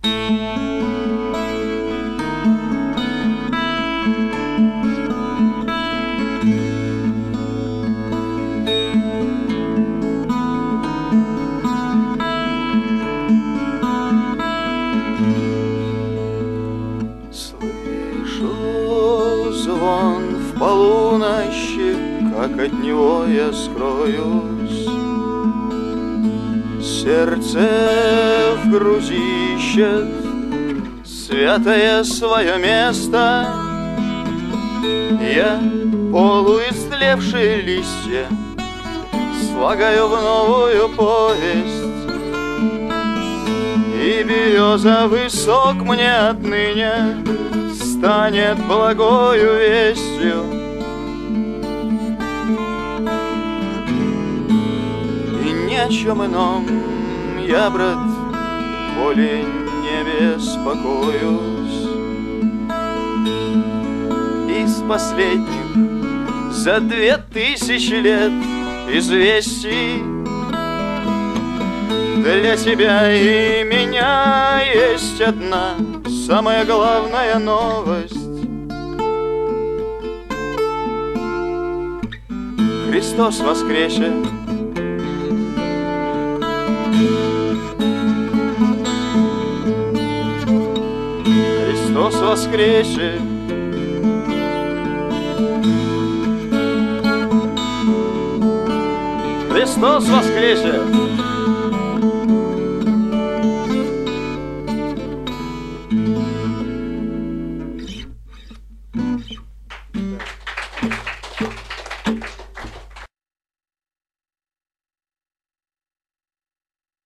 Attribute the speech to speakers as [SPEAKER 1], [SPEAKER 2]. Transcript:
[SPEAKER 1] Слышу звон в полуночи, как от него я скроюсь. Сердце в груди ищет святое свое место. Я полуистлевшие листья слагаю в новую повесть, и березовый сок мне отныне станет благою вестью. И ни о чем ином я, брат, более не беспокоюсь. Из последних за 2000 лет известий для тебя и меня есть одна самая главная новость. Христос воскресе! Христос воскресе! Христос воскресе!